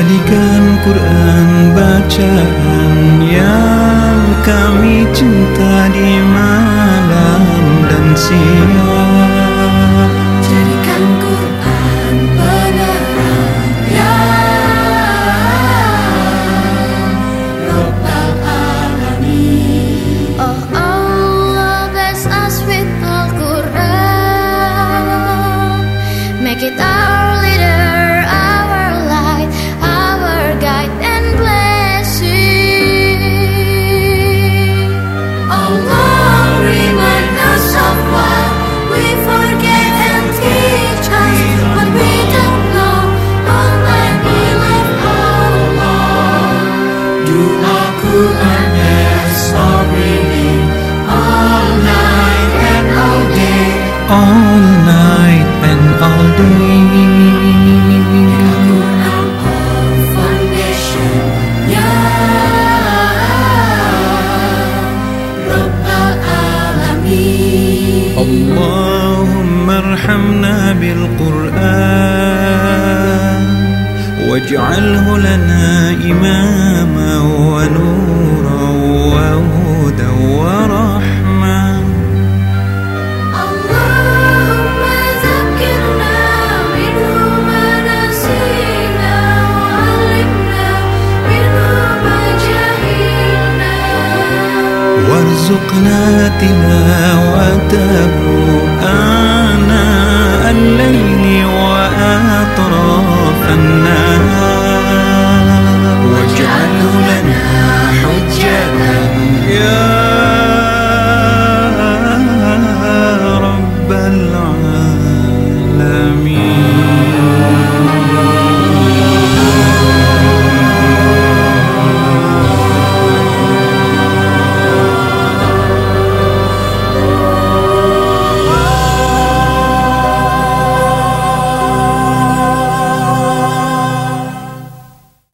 Jadikan Quran bacaan yang kami cinta di malam dan siang. Jadikan Quran penerang yang Rabbal Alamin. Oh Allah, bless us with Al-Quran. Make it our leader, our light, our guide and blessing. Allah, remind us of what we forget and teach us what we don't know. Oh my beloved Allah, do Al-Quran as our reading all night and all day. All night and all day. Al-Quran our foundation, ya Rabbal Alamin. اللهم ارحمنا بالقرآن واجعله لنا إماما ونورا وهدى ورحمة. Allahumma zakirna minhu ma nasina wa alimna minhu ma jahilna. وارزقنا تلاوته آناء الليل وأطراف النهار واجعله لنا حجة يا رب العالمين.